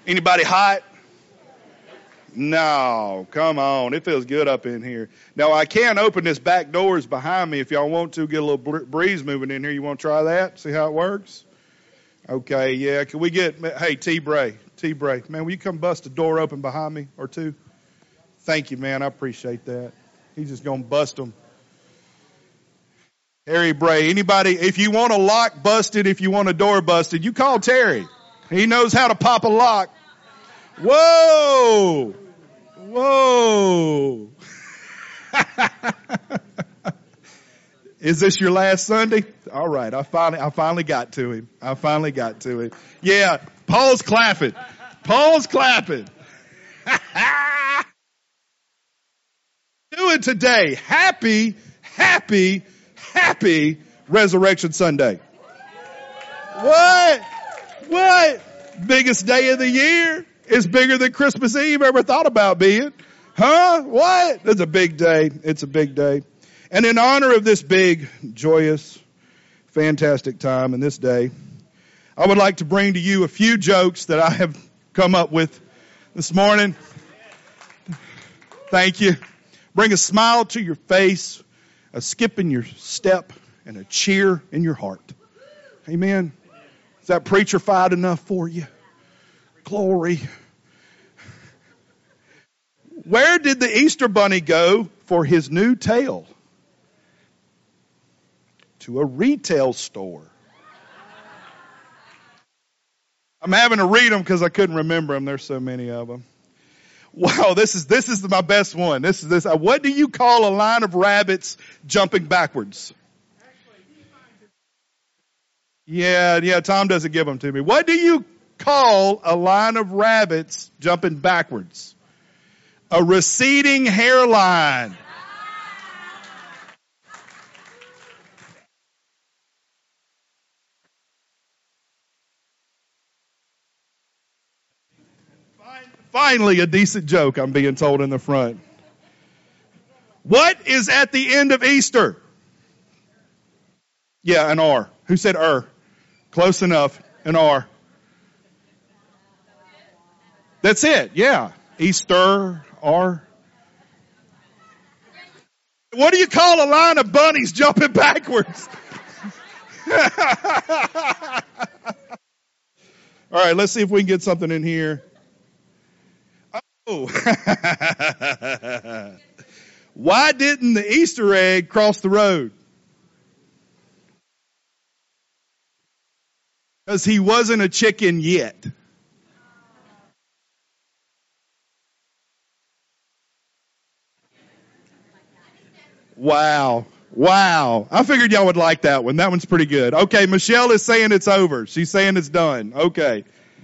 Anybody hot? No, come on. It feels good up in here. Now, I can open this back doors behind me if y'all want to get a little breeze moving in here. You want to try that? See how it works? Okay, yeah. Can we get, hey, T-Bray, man, will you come bust a door open behind me or two? Thank you, man. I appreciate that. He's just going to bust them. Harry Bray, anybody, if you want a lock busted, if you want a door busted, you call Terry. He knows how to pop a lock. Whoa! Whoa! Is this your last Sunday? All right, I finally got to him. Yeah, Paul's clapping. Do it today. Happy Resurrection Sunday. What? Biggest day of the year? It's bigger than Christmas Eve ever thought about being. Huh? What? It's a big day. And in honor of this big, joyous, fantastic time and this day, I would like to bring to you a few jokes that I have come up with this morning. Thank you. Bring a smile to your face, a skip in your step, and a cheer in your heart. Amen. Is that preacher-fied enough for you? Glory. Where did the Easter Bunny go for his new tail? To a retail store. I'm having to read them because I couldn't remember them. There's so many of them. Wow, this is my best one. This. What do you call a line of rabbits jumping backwards? Yeah, Tom doesn't give them to me. What do you call a line of rabbits jumping backwards? A receding hairline. Finally, a decent joke, I'm being told in the front. What is at the end of Easter? Yeah, an R. Who said Close enough. An R. That's it. Yeah. Easter, R. What do you call a line of bunnies jumping backwards? All right, let's see if we can get something in here. Oh. Why didn't the Easter egg cross the road? Because he wasn't a chicken yet. Wow. I figured y'all would like that one. That one's pretty good. Okay, Michelle is saying it's over. She's saying it's done. Okay.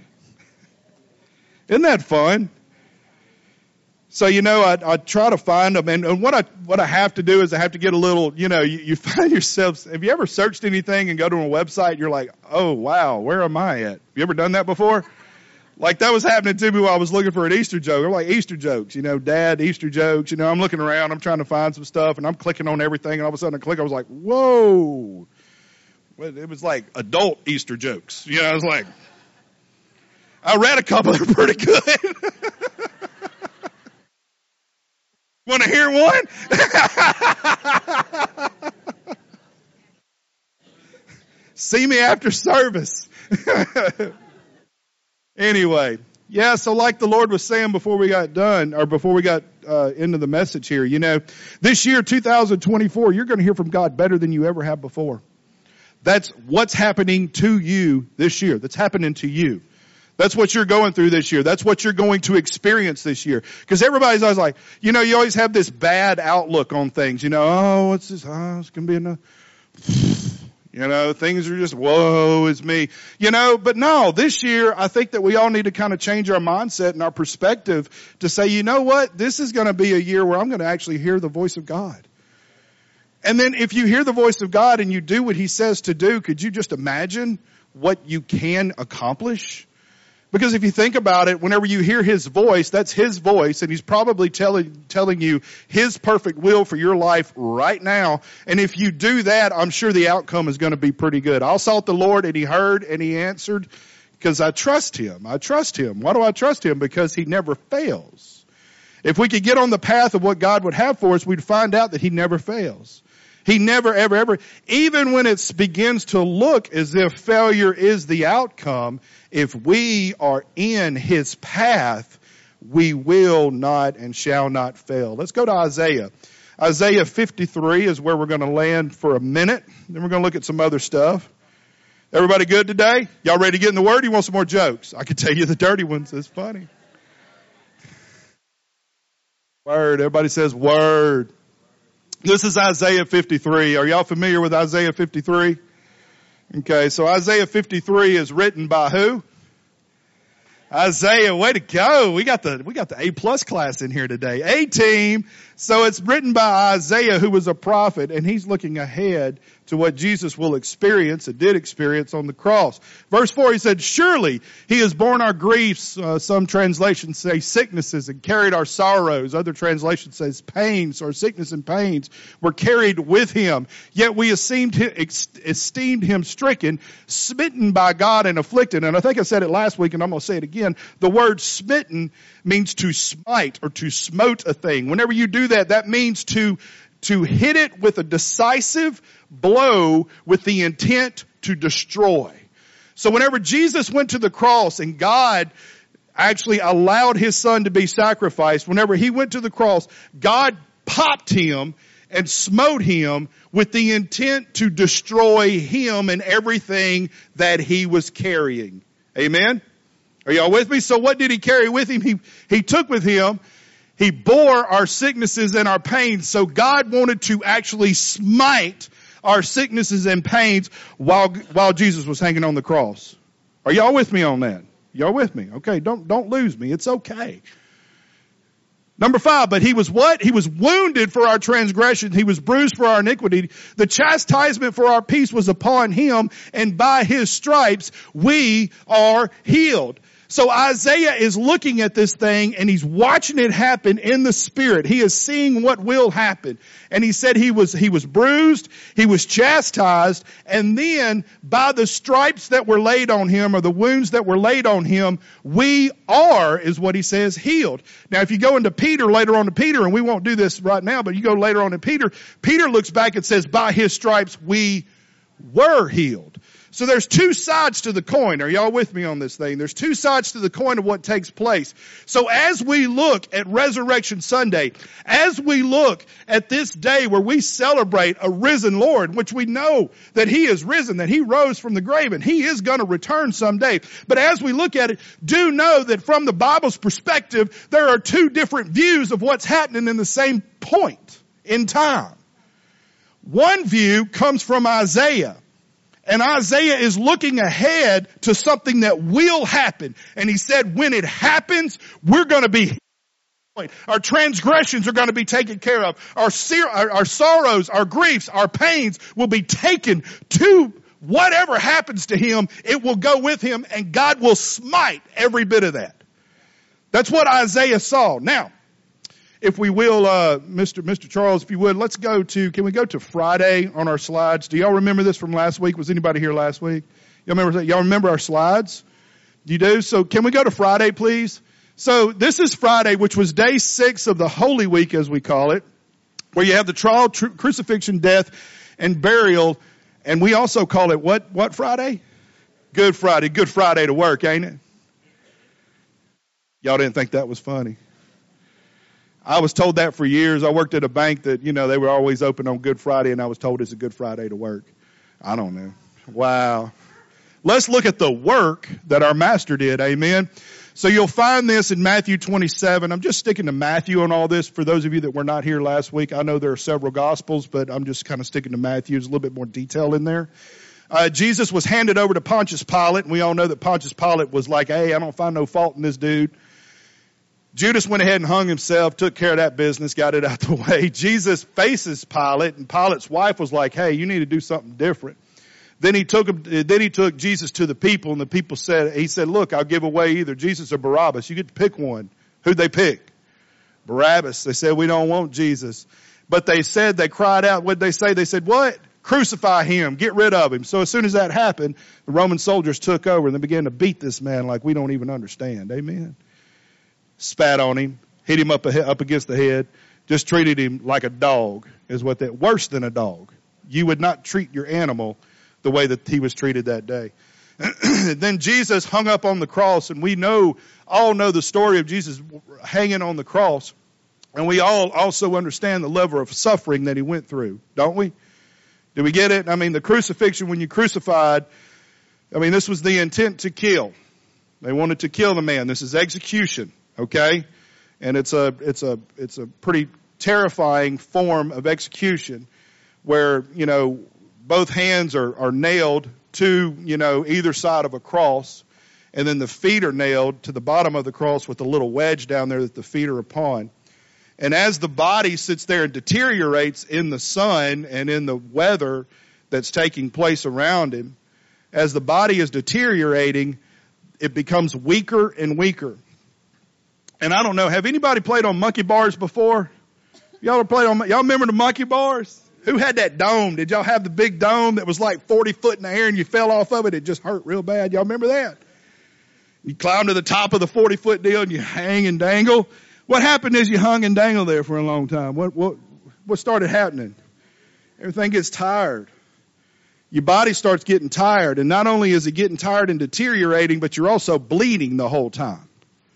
Isn't that fun? So, I try to find them. And what I have to do is I have to get a little, you find yourself, have you ever searched anything and go to a website and you're like, oh, wow, where am I at? You ever done that before? Like that was happening to me while I was looking for an Easter joke. I'm like, Easter jokes, Dad, Easter jokes. I'm looking around, I'm trying to find some stuff and I'm clicking on everything. And all of a sudden I was like, whoa. It was like adult Easter jokes. I was like, I read a couple that are pretty good. Want to hear one? See me after service. Anyway, yeah, so like the Lord was saying before we got done, or before we got into the message here, this year, 2024, you're going to hear from God better than you ever have before. That's what's happening to you this year. That's happening to you. That's what you're going through this year. That's what you're going to experience this year. Because everybody's always like, you always have this bad outlook on things. What's this? Oh, it's going to be enough. Things are just, whoa, it's me. But no, this year, I think that we all need to kind of change our mindset and our perspective to say, you know what? This is going to be a year where I'm going to actually hear the voice of God. And then if you hear the voice of God and you do what he says to do, could you just imagine what you can accomplish? Because if you think about it, whenever you hear his voice, that's his voice, and he's probably telling you his perfect will for your life right now. And if you do that, I'm sure the outcome is going to be pretty good. I'll sought the Lord, and he heard, and he answered. because I trust him. I trust him. Why do I trust him? Because he never fails. If we could get on the path of what God would have for us, we'd find out that he never fails. He never, ever, ever, even when it begins to look as if failure is the outcome, if we are in his path, we will not and shall not fail. Let's go to Isaiah. Isaiah 53 is where we're going to land for a minute. Then we're going to look at some other stuff. Everybody good today? Y'all ready to get in the Word? Or you want some more jokes? I can tell you the dirty ones. It's funny. Word. Everybody says word. This is Isaiah 53. Are y'all familiar with Isaiah 53? Okay, so Isaiah 53 is written by who? Isaiah, way to go. We got the A+ class in here today. A-team. So it's written by Isaiah, who was a prophet, and he's looking ahead to what Jesus will experience and did experience on the cross. Verse 4, he said, surely he has borne our griefs. Some translations say sicknesses, and carried our sorrows. Other translations says pains, or sickness and pains were carried with him. Yet we esteemed him stricken, smitten by God and afflicted. And I think I said it last week, and I'm going to say it again. The word smitten means to smite or to smote a thing. Whenever you do that, that means to hit it with a decisive blow with the intent to destroy. So whenever Jesus went to the cross and God actually allowed his son to be sacrificed, whenever he went to the cross, God popped him and smote him with the intent to destroy him and everything that he was carrying. Amen? Are y'all with me? So what did he carry with him? He took with him, he bore our sicknesses and our pains. So God wanted to actually smite our sicknesses and pains while Jesus was hanging on the cross. Are y'all with me on that? Y'all with me? Okay, don't lose me. It's okay. Number 5, but he was what? He was wounded for our transgressions. He was bruised for our iniquity. The chastisement for our peace was upon him, and by his stripes we are healed. So Isaiah is looking at this thing and he's watching it happen in the spirit. He is seeing what will happen. And he said he was bruised, he was chastised, and then by the stripes that were laid on him, or the wounds that were laid on him, we are, is what he says, healed. Now if you go into Peter, later on to Peter, and we won't do this right now, but you go later on to Peter, Peter looks back and says, by his stripes we were healed. So there's two sides to the coin. Are y'all with me on this thing? There's two sides to the coin of what takes place. So as we look at Resurrection Sunday, as we look at this day where we celebrate a risen Lord, which we know that he is risen, that he rose from the grave, and he is going to return someday. But as we look at it, do know that from the Bible's perspective, there are two different views of what's happening in the same point in time. One view comes from Isaiah. And Isaiah is looking ahead to something that will happen. And he said, when it happens, we're going to be healed. Our transgressions are going to be taken care of. Our sorrows, our griefs, our pains will be taken to whatever happens to him. It will go with him, and God will smite every bit of that. That's what Isaiah saw. Now, if we will, Mr. Charles, if you would, can we go to Friday on our slides? Do y'all remember this from last week? Was anybody here last week? Y'all remember our slides? You do? So can we go to Friday, please? So this is Friday, which was day 6 of the Holy Week, as we call it, where you have the trial, crucifixion, death, and burial. And we also call it what Friday? Good Friday. Good Friday to work, ain't it? Y'all didn't think that was funny. I was told that for years. I worked at a bank that, they were always open on Good Friday, and I was told it's a Good Friday to work. I don't know. Wow. Let's look at the work that our master did. Amen. So you'll find this in Matthew 27. I'm just sticking to Matthew on all this for those of you that were not here last week. I know there are several Gospels, but I'm just kind of sticking to Matthew. There's a little bit more detail in there. Jesus was handed over to Pontius Pilate, and we all know that Pontius Pilate was like, hey, I don't find no fault in this dude. Judas went ahead and hung himself, took care of that business, got it out the way. Jesus faces Pilate, and Pilate's wife was like, hey, you need to do something different. Then he took Jesus to the people, and the people he said, look, I'll give away either Jesus or Barabbas. You get to pick one. Who'd they pick? Barabbas. They said, we don't want Jesus. But they cried out, what'd they say? They said, what? Crucify him. Get rid of him. So as soon as that happened, the Roman soldiers took over and they began to beat this man like we don't even understand. Amen. Spat on him, hit him up against the head, just treated him like a dog is what that, worse than a dog. You would not treat your animal the way that he was treated that day. Then Jesus hung up on the cross, and we all know the story of Jesus hanging on the cross. And we all also understand the level of suffering that he went through, don't we? Do we get it? I mean, the crucifixion, when you crucified, I mean, this was the intent to kill. They wanted to kill the man. This is execution, okay? And it's a pretty terrifying form of execution where, both hands are nailed to, either side of a cross, and then the feet are nailed to the bottom of the cross with a little wedge down there that the feet are upon. And as the body sits there and deteriorates in the sun and in the weather that's taking place around him, as the body is deteriorating, it becomes weaker and weaker. And I don't know, have anybody played on monkey bars before? Y'all remember the monkey bars? Who had that dome? Did y'all have the big dome that was like 40 foot in the air and you fell off of it? It just hurt real bad. Y'all remember that? You climb to the top of the 40-foot deal and you hang and dangle. What happened is you hung and dangled there for a long time. What started happening? Everything gets tired. Your body starts getting tired. And not only is it getting tired and deteriorating, but you're also bleeding the whole time.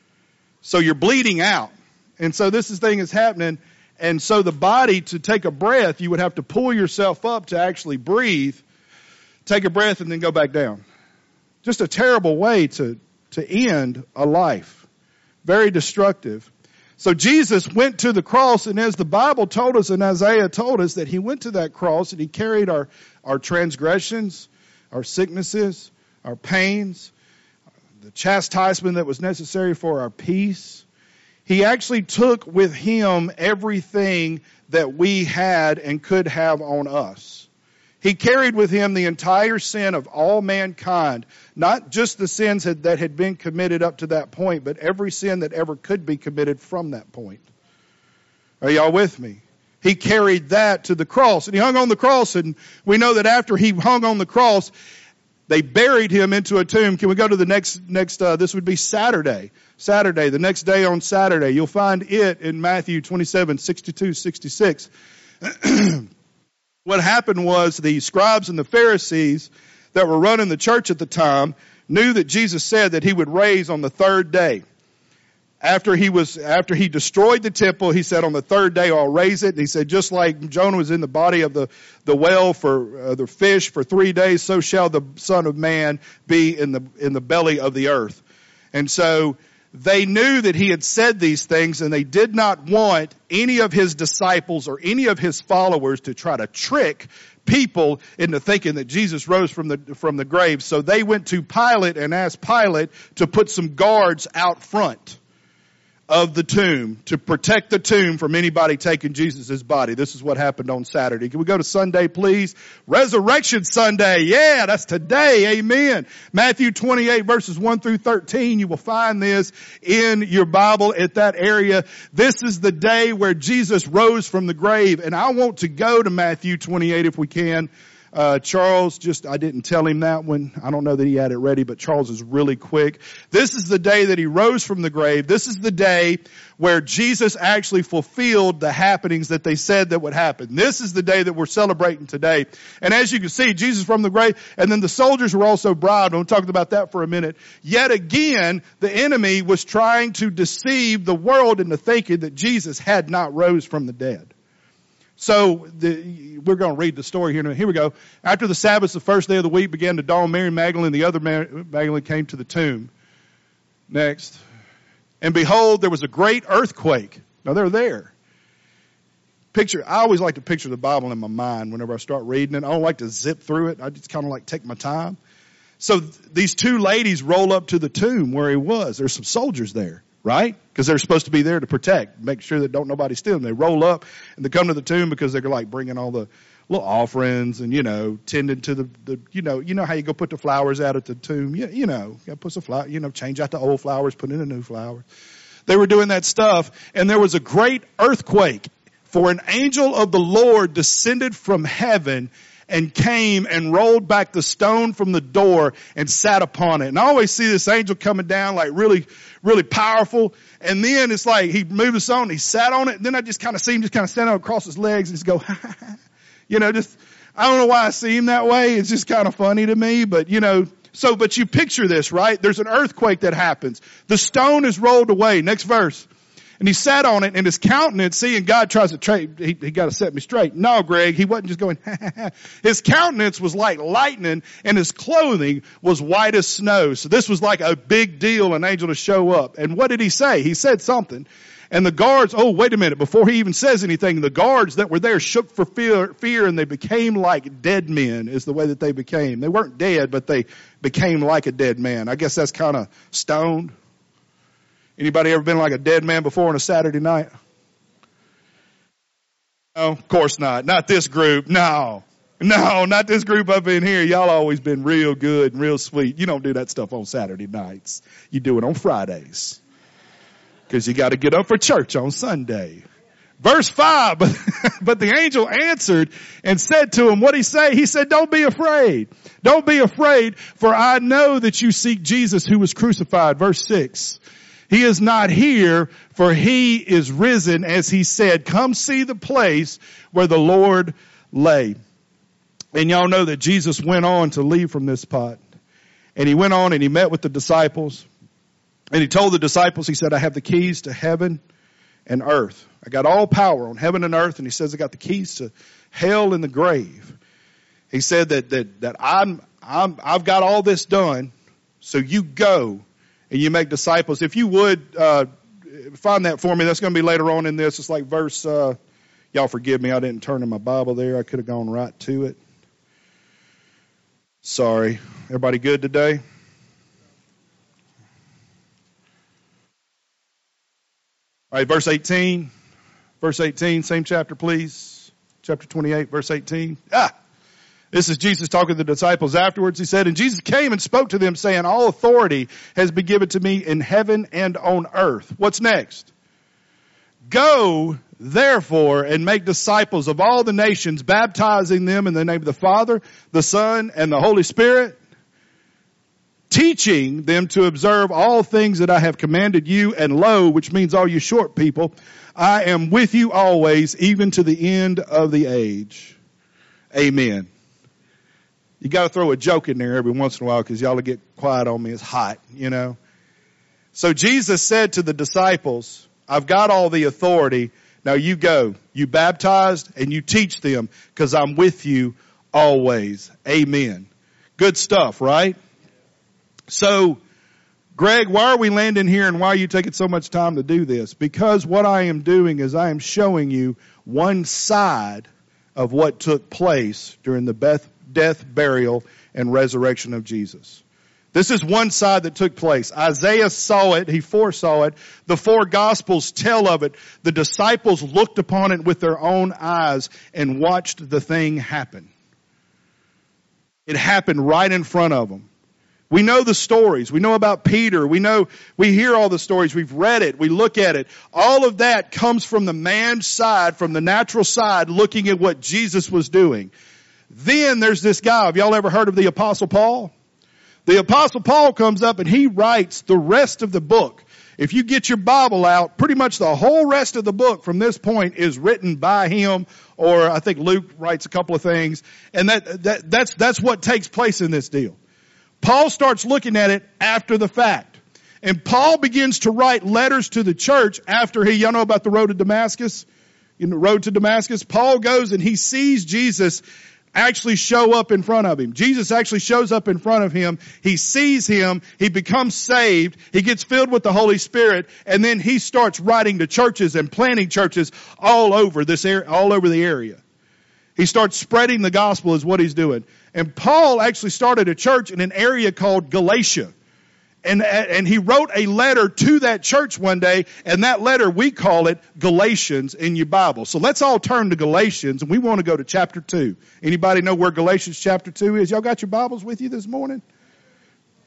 So you're bleeding out. And so this thing is happening. And so the body, to take a breath, you would have to pull yourself up to actually breathe, take a breath, and then go back down. Just a terrible way to end a life. Very destructive. So Jesus went to the cross, and as the Bible told us and Isaiah told us, that he went to that cross and he carried our transgressions, our sicknesses, our pains, the chastisement that was necessary for our peace. He actually took with him everything that we had and could have on us. He carried with him the entire sin of all mankind, not just the sins that had been committed up to that point, but every sin that ever could be committed from that point. Are y'all with me? He carried that to the cross, and he hung on the cross, and we know that after he hung on the cross, they buried him into a tomb. Can we go to the next, this would be Saturday, the next day on Saturday. You'll find it in Matthew 27, 62, 66. What happened was the scribes and the Pharisees that were running the church at the time knew that Jesus said that he would raise on the third day. After he destroyed the temple, he said, on the third day I'll raise it. And he said, just like Jonah was in the body of the whale for the fish for 3 days, so shall the Son of Man be in the belly of the earth. And so they knew that he had said these things, and they did not want any of his disciples or any of his followers to try to trick people into thinking that Jesus rose from the grave. So they went to Pilate and asked Pilate to put some guards out front of the tomb to protect the tomb from anybody taking Jesus' body. This is what happened on Saturday. Can we go to Sunday, please? Resurrection Sunday. Yeah, that's today. Amen. Matthew 28 verses 1 through 13. You will find this in your Bible at that area. This is the day where Jesus rose from the grave. And I want to go to Matthew 28 if we can. Charles, I didn't tell him that one. I don't know that he had it ready, but Charles is really quick. This is the day that he rose from the grave. This is the day where Jesus actually fulfilled the happenings that they said that would happen. This is the day that we're celebrating today. And as you can see, Jesus from the grave, and then the soldiers were also bribed. We'll talk about that for a minute. Yet again, the enemy was trying to deceive the world into thinking that Jesus had not rose from the dead. So we're going to read the story here. Here we go. After the Sabbath, the first day of the week began to dawn. Mary Magdalene and the other Magdalene came to the tomb. Next. And behold, there was a great earthquake. Now they're there. I always like to picture the Bible in my mind whenever I start reading it. I don't like to zip through it. I just kind of like take my time. So these two ladies roll up to the tomb where he was. There's some soldiers there. Right? Because they're supposed to be there to protect, make sure that don't nobody steal them. They roll up and they come to the tomb because they're like bringing all the little offerings and, tending to the you know how you go put the flowers out at the tomb. You got to put some flower, change out the old flowers, put in a new flower. They were doing that stuff, and there was a great earthquake, for an angel of the Lord descended from heaven and came and rolled back the stone from the door and sat upon it. And I always see this angel coming down like really, really powerful. And then it's like he moved the stone, he sat on it, and then I just kind of see him just kind of stand up across his legs and just go, I don't know why I see him that way. It's just kind of funny to me, but but you picture this, right? There's an earthquake that happens. The stone is rolled away. Next verse. And he sat on it, and his countenance, seeing God tries to he got to set me straight. No, Greg, he wasn't just going, his countenance was like lightning, and his clothing was white as snow. So this was like a big deal, an angel to show up. And what did he say? He said something. And the guards, oh, wait a minute, before he even says anything, the guards that were there shook for fear, and they became like dead men, is the way that they became. They weren't dead, but they became like a dead man. I guess that's kind of stoned. Anybody ever been like a dead man before on a Saturday night? No, of course not. Not this group. No, not this group up in here. Y'all always been real good and real sweet. You don't do that stuff on Saturday nights. You do it on Fridays. Because you got to get up for church on Sunday. Verse 5, but the angel answered and said to him, what did he say? He said, don't be afraid. Don't be afraid, for I know that you seek Jesus who was crucified. Verse 6. He is not here, for he is risen, as he said. Come see the place where the Lord lay. And y'all know that Jesus went on to leave from this spot. And he went on and he met with the disciples. And he told the disciples, he said, I have the keys to heaven and earth. I got all power on heaven and earth. And he says, I got the keys to hell and the grave. He said that I've got all this done. So you go and you make disciples. If you would, find that for me. That's going to be later on in this. It's like verse, y'all forgive me. I didn't turn in my Bible there. I could have gone right to it. Sorry. Everybody good today? All right, verse 18. Verse 18, same chapter, please. Chapter 28, verse 18. This is Jesus talking to the disciples afterwards. He said, and Jesus came and spoke to them, saying, all authority has been given to me in heaven and on earth. What's next? Go, therefore, and make disciples of all the nations, baptizing them in the name of the Father, the Son, and the Holy Spirit, teaching them to observe all things that I have commanded you, and lo, which means all you short people, I am with you always, even to the end of the age. Amen. You got to throw a joke in there every once in a while because y'all will get quiet on me. It's hot, So Jesus said to the disciples, I've got all the authority. Now you go. You baptized and you teach them because I'm with you always. Amen. Good stuff, right? So, Greg, why are we landing here and why are you taking so much time to do this? Because what I am doing is I am showing you one side of what took place during the death, burial, and resurrection of Jesus. This is one side that took place. Isaiah saw it. He foresaw it. The four Gospels tell of it. The disciples looked upon it with their own eyes and watched the thing happen. It happened right in front of them. We know the stories. We know about Peter. We hear all the stories. We've read it. We look at it. All of that comes from the man's side, from the natural side, looking at what Jesus was doing. Then there's this guy. Have y'all ever heard of the Apostle Paul? The Apostle Paul comes up and he writes the rest of the book. If you get your Bible out, pretty much the whole rest of the book from this point is written by him, or I think Luke writes a couple of things. And that's what takes place in this deal. Paul starts looking at it after the fact. And Paul begins to write letters to the church after y'all know about the road to Damascus? Road to Damascus. Paul goes and he sees Jesus actually show up in front of him. Jesus actually shows up in front of him. He sees him. He becomes saved. He gets filled with the Holy Spirit. And then he starts writing to churches and planting churches all over this area, all over the area. He starts spreading the gospel is what he's doing. And Paul actually started a church in an area called Galatia. And he wrote a letter to that church one day, and that letter, we call it Galatians in your Bible. So let's all turn to Galatians, and we want to go to chapter 2. Anybody know where Galatians chapter 2 is? Y'all got your Bibles with you this morning?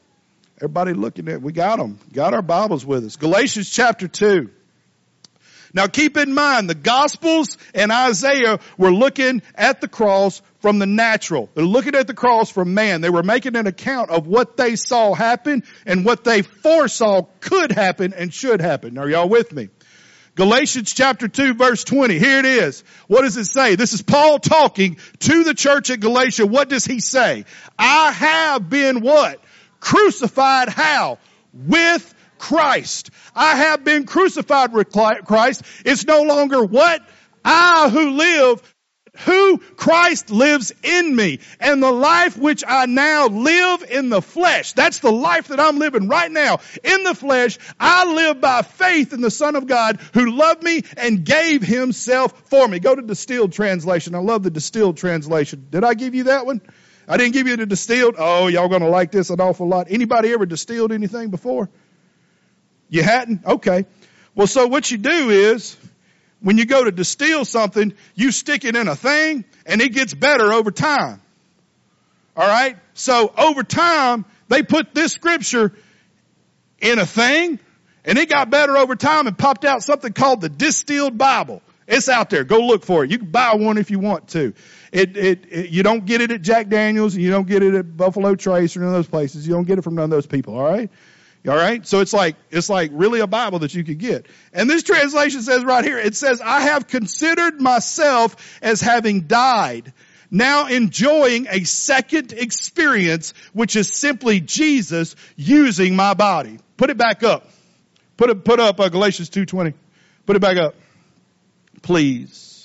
Everybody looking at it. We got them. Got our Bibles with us. Galatians chapter 2. Now keep in mind, the Gospels and Isaiah were looking at the cross from the natural. They're looking at the cross from man. They were making an account of what they saw happen and what they foresaw could happen and should happen. Are y'all with me? Galatians chapter 2 verse 20. Here it is. What does it say? This is Paul talking to the church at Galatia. What does he say? I have been what? Crucified how? With Christ. I have been crucified with Christ. It's no longer what? I who live, who Christ lives in me. And the life which I now live in the flesh. That's the life that I'm living right now. In the flesh, I live by faith in the Son of God who loved me and gave himself for me. Go to distilled translation. I love the distilled translation. Did I give you that one? I didn't give you the distilled. Oh, y'all going to like this an awful lot. Anybody ever distilled anything before? You hadn't? Okay. Well, so what you do is, when you go to distill something, you stick it in a thing, and it gets better over time. All right? So over time, they put this scripture in a thing, and it got better over time and popped out something called the Distilled Bible. It's out there. Go look for it. You can buy one if you want to. You don't get it at Jack Daniels, and you don't get it at Buffalo Trace or none of those places. You don't get it from none of those people. All right? All right. So it's like really a Bible that you could get. And this translation says right here, it says, I have considered myself as having died, now enjoying a second experience, which is simply Jesus using my body. Put it back up. Put up Galatians 2:20. Put it back up. Please.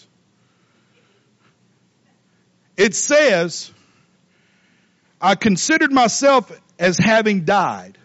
It says, I considered myself as having died,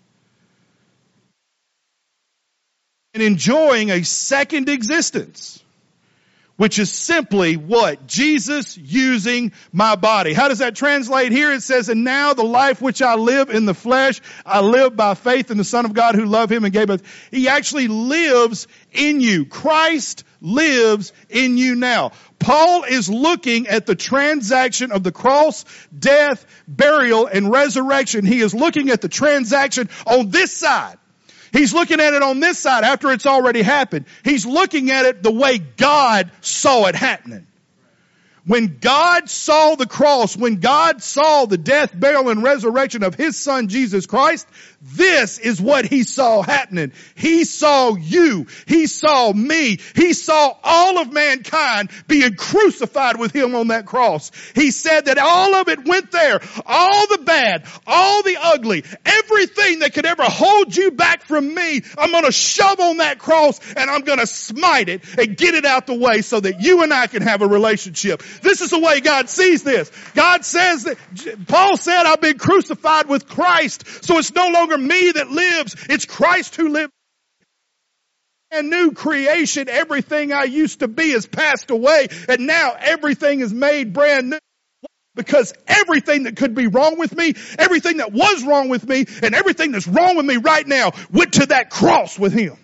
and enjoying a second existence, which is simply what? Jesus using my body. How does that translate here? It says, and now the life which I live in the flesh, I live by faith in the Son of God who loved him and gave us. He actually lives in you. Christ lives in you now. Paul is looking at the transaction of the cross, death, burial, and resurrection. He is looking at the transaction on this side. He's looking at it on this side after it's already happened. He's looking at it the way God saw it happening. When God saw the cross, when God saw the death, burial, and resurrection of his Son, Jesus Christ, this is what he saw happening. He saw you. He saw me. He saw all of mankind being crucified with him on that cross. He said that all of it went there. All the bad, all the ugly, everything that could ever hold you back from me, I'm going to shove on that cross and I'm going to smite it and get it out the way so that you and I can have a relationship. This is the way God sees this. God says that, Paul said, I've been crucified with Christ. So it's no longer me that lives. It's Christ who lives. A new creation. Everything I used to be has passed away. And now everything is made brand new. Because everything that could be wrong with me, everything that was wrong with me, and everything that's wrong with me right now went to that cross with him.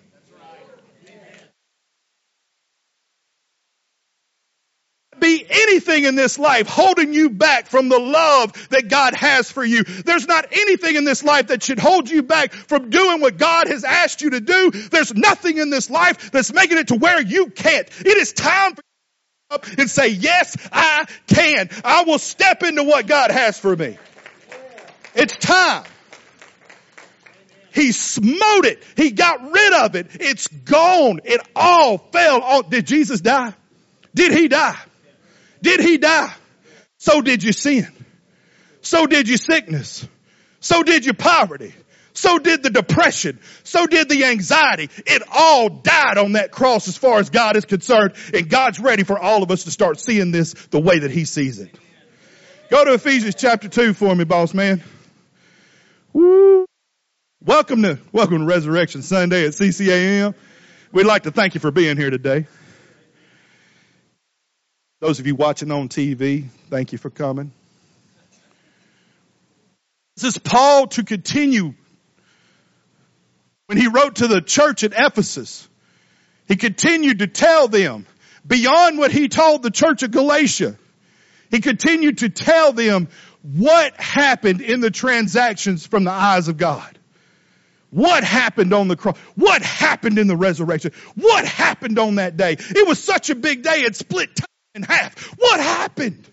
Be anything in this life holding you back from the love that God has for you. There's not anything in this life that should hold you back from doing what God has asked you to do. There's nothing in this life that's making it to where you can't. It is time for you to up and say, yes, I can. I will step into what God has for me. It's time. He smote it. He got rid of it. It's gone. It all fell on. Did Jesus die? Did he die? Did he die? So did your sin. So did your sickness. So did your poverty. So did the depression. So did the anxiety. It all died on that cross as far as God is concerned. And God's ready for all of us to start seeing this the way that he sees it. Go to Ephesians chapter 2 for me, boss man. Woo. Welcome to Resurrection Sunday at CCAM. We'd like to thank you for being here today. Those of you watching on TV, thank you for coming. This is Paul to continue. When he wrote to the church at Ephesus, he continued to tell them, beyond what he told the church of Galatia, he continued to tell them what happened in the transactions from the eyes of God. What happened on the cross? What happened in the resurrection? What happened on that day? It was such a big day, it split time in half. What happened?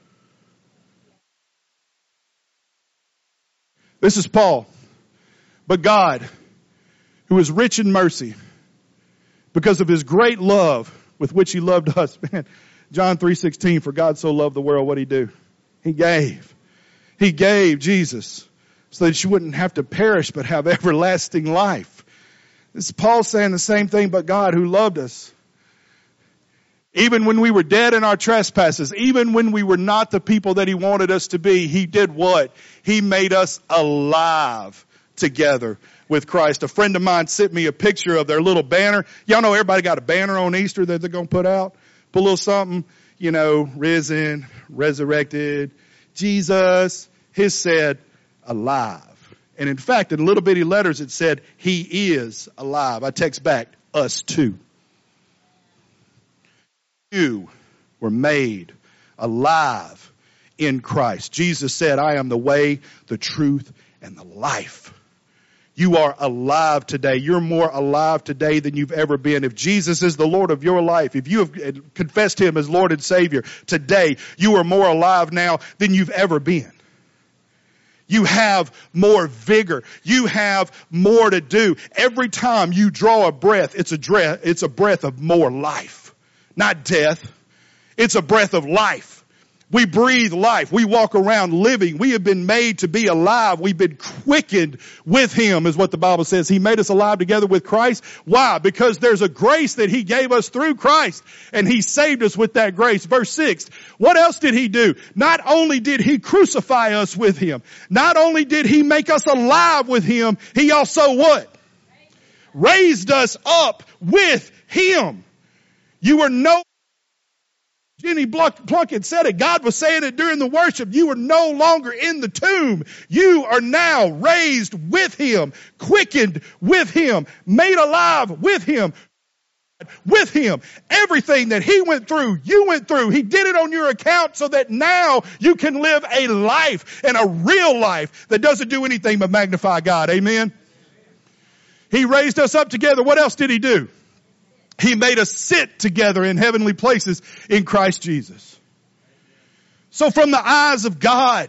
This is Paul. But God, who is rich in mercy, because of his great love with which he loved us. Man, John 3:16, for God so loved the world, what'd he do? He gave. He gave Jesus so that you wouldn't have to perish but have everlasting life. This is Paul saying the same thing, but God who loved us. Even when we were dead in our trespasses, even when we were not the people that he wanted us to be, he did what? He made us alive together with Christ. A friend of mine sent me a picture of their little banner. Y'all know everybody got a banner on Easter that they're going to put out. Put a little something, risen, resurrected, Jesus. His said, alive. And in fact, in little bitty letters, it said, he is alive. I text back, us too. You were made alive in Christ. Jesus said, I am the way, the truth, and the life. You are alive today. You're more alive today than you've ever been. If Jesus is the Lord of your life, if you have confessed him as Lord and Savior today, you are more alive now than you've ever been. You have more vigor. You have more to do. Every time you draw a breath, it's a breath of more life, not death. It's a breath of life. We breathe life. We walk around living. We have been made to be alive. We've been quickened with him, is what the Bible says. He made us alive together with Christ. Why? Because there's a grace that he gave us through Christ, and he saved us with that grace. Verse 6, what else did he do? Not only did he crucify us with him, not only did he make us alive with him, he also what? Raised us up with him. You were no Jenny Plunkett said it. God was saying it during the worship. You are no longer in the tomb. You are now raised with him, quickened with him, made alive with him. With him. Everything that he went through, you went through. He did it on your account so that now you can live a life, and a real life that doesn't do anything but magnify God. Amen. He raised us up together. What else did he do? He made us sit together in heavenly places in Christ Jesus. So from the eyes of God,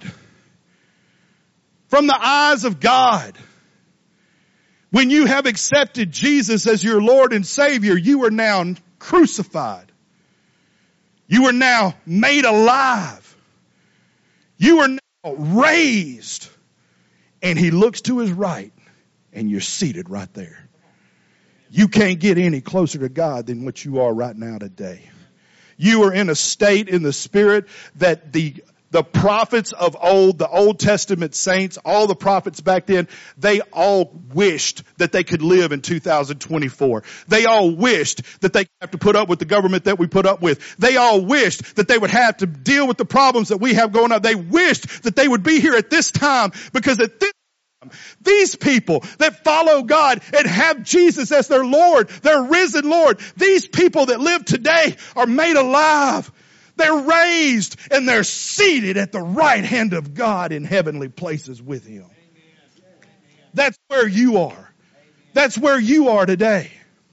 when you have accepted Jesus as your Lord and Savior, you are now crucified. You are now made alive. You are now raised. And he looks to his right, and you're seated right there. You can't get any closer to God than what you are right now today. You are in a state in the Spirit that the prophets of old, the Old Testament saints, all the prophets back then, they all wished that they could live in 2024. They all wished that they have to put up with the government that we put up with. They all wished that they would have to deal with the problems that we have going on. They wished that they would be here at this time, because at this these people that follow God and have Jesus as their Lord, their risen Lord, these people that live today are made alive. They're raised and they're seated at the right hand of God in heavenly places with him. That's where you are. That's where you are today.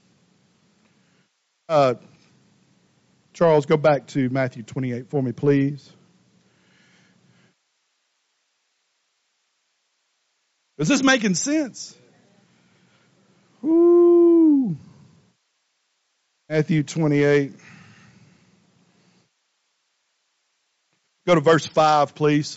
Charles, go back to Matthew 28 for me, please. Is this making sense? Ooh. Matthew 28. Go to verse 5, please.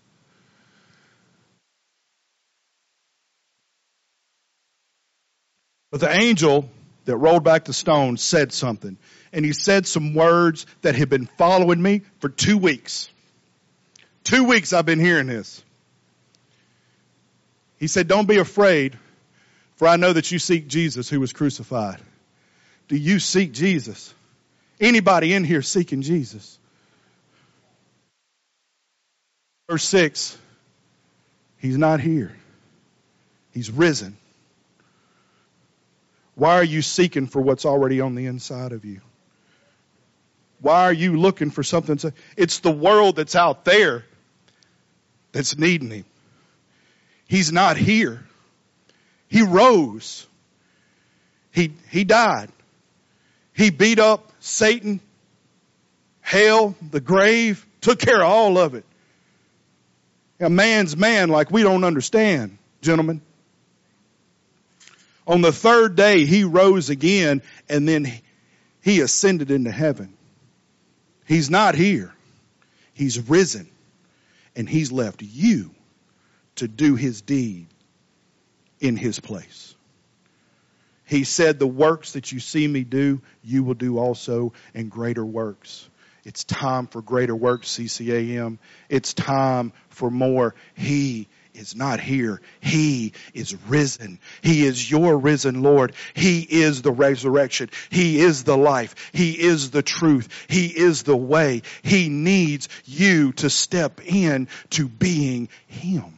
But the angel that rolled back the stone said something. And he said some words that have been following me for 2 weeks. 2 weeks I've been hearing this. He said, don't be afraid, for I know that you seek Jesus who was crucified. Do you seek Jesus? Anybody in here seeking Jesus? Verse 6, he's not here. He's risen. Why are you seeking for what's already on the inside of you? Why are you looking for something? It's the world that's out there that's needing him. He's not here. He rose. He died. He beat up Satan, hell, the grave, took care of all of it. A man's man like we don't understand, gentlemen. On the third day, he rose again, and then he ascended into heaven. He's not here. He's risen, and he's left you to do his deed in his place. He said, the works that you see me do, you will do also, and greater works. It's time for greater works, CCAM. It's time for more. He is not here. He is risen. He is your risen Lord. He is the resurrection. He is the life. He is the truth. He is the way. He needs you to step in to being him.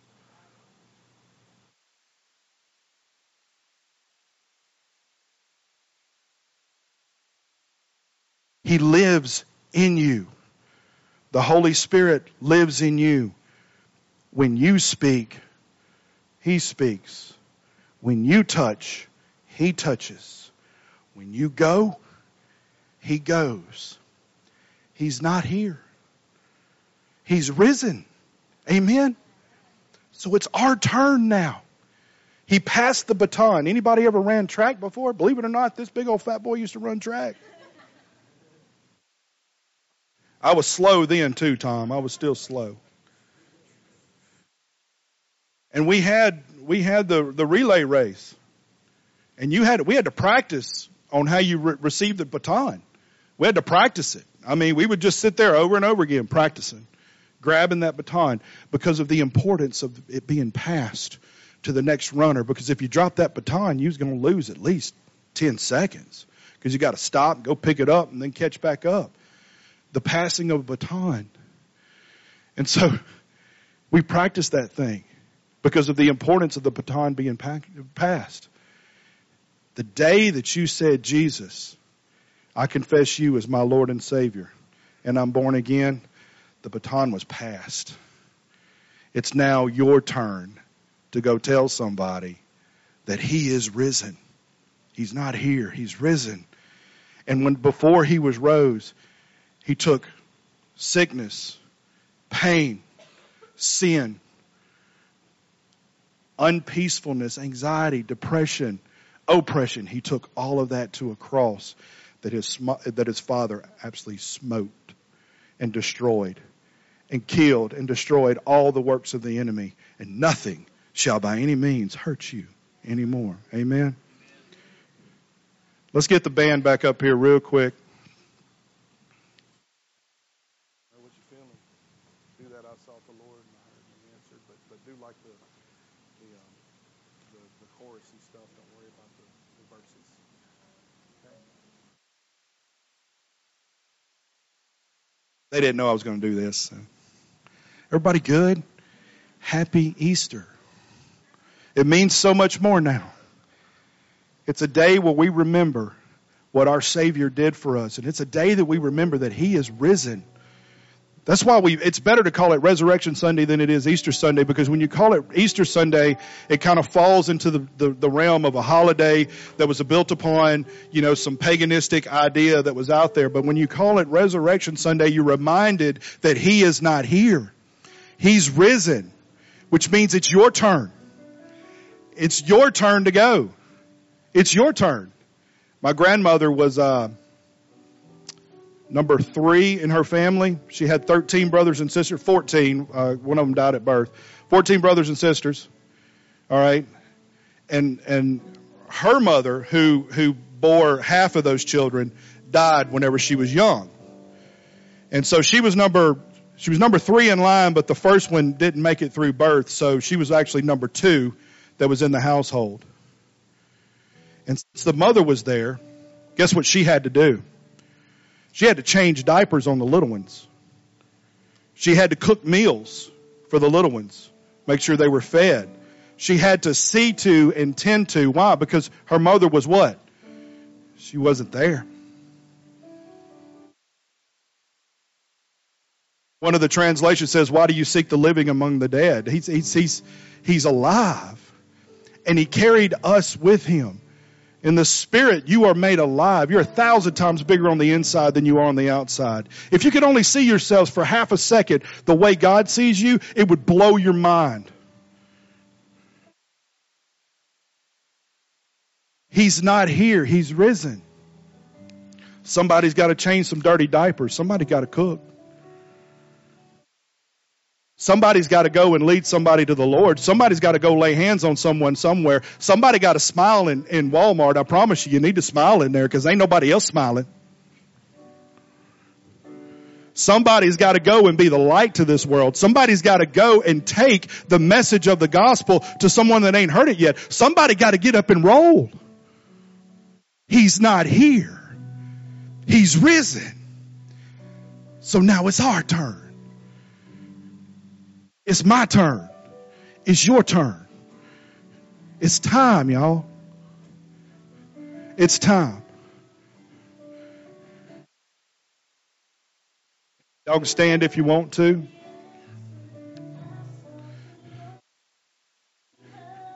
He lives in you. The Holy Spirit lives in you. When you speak, he speaks. When you touch, he touches. When you go, he goes. He's not here. He's risen. Amen. So it's our turn now. He passed the baton. Anybody ever ran track before? Believe it or not, this big old fat boy used to run track. I was slow then too, Tom. I was still slow. And we had the relay race. And we had to practice on how you receive the baton. We had to practice it. I mean, we would just sit there over and over again practicing, grabbing that baton because of the importance of it being passed to the next runner. Because if you drop that baton, you're going to lose at least 10 seconds because you got to stop, go pick it up, and then catch back up. The passing of a baton. And so we practiced that thing because of the importance of the baton being passed. The day that you said, Jesus, I confess you as my Lord and Savior, and I'm born again, the baton was passed. It's now your turn to go tell somebody that he is risen. He's not here. He's risen. And before he was rose, he took sickness, pain, sin, unpeacefulness, anxiety, depression, oppression. He took all of that to a cross that his Father absolutely smoked and destroyed and killed and destroyed all the works of the enemy. And nothing shall by any means hurt you anymore. Amen. Let's get the band back up here real quick. They didn't know I was going to do this. So. Everybody good? Happy Easter. It means so much more now. It's a day where we remember what our Savior did for us. And it's a day that we remember that he is risen. That's why it's better to call it Resurrection Sunday than it is Easter Sunday, because when you call it Easter Sunday, it kind of falls into the realm of a holiday that was built upon, some paganistic idea that was out there. But when you call it Resurrection Sunday, you're reminded that he is not here. He's risen, which means it's your turn. It's your turn to go. It's your turn. My grandmother was number 3 in her family. She had 13 brothers and sisters, 14. One of them died at birth. 14 brothers and sisters. All right. And her mother, who bore half of those children, died whenever she was young. And so she was number 3 in line, but the first one didn't make it through birth. So she was actually number 2 that was in the household. And since the mother was there, guess what she had to do? She had to change diapers on the little ones. She had to cook meals for the little ones, make sure they were fed. She had to see to and tend to. Why? Because her mother was what? She wasn't there. One of the translations says, why do you seek the living among the dead? He's alive. And he carried us with him. In the Spirit, you are made alive. You're 1,000 times bigger on the inside than you are on the outside. If you could only see yourselves for half a second the way God sees you, it would blow your mind. He's not here. He's risen. Somebody's got to change some dirty diapers. Somebody's got to cook. Somebody's got to go and lead somebody to the Lord. Somebody's got to go lay hands on someone somewhere. Somebody got to smile in Walmart. I promise you need to smile in there because ain't nobody else smiling. Somebody's got to go and be the light to this world. Somebody's got to go and take the message of the gospel to someone that ain't heard it yet. Somebody got to get up and roll. He's not here. He's risen. So now it's our turn. It's my turn. It's your turn. It's time, y'all. It's time. Y'all can stand if you want to.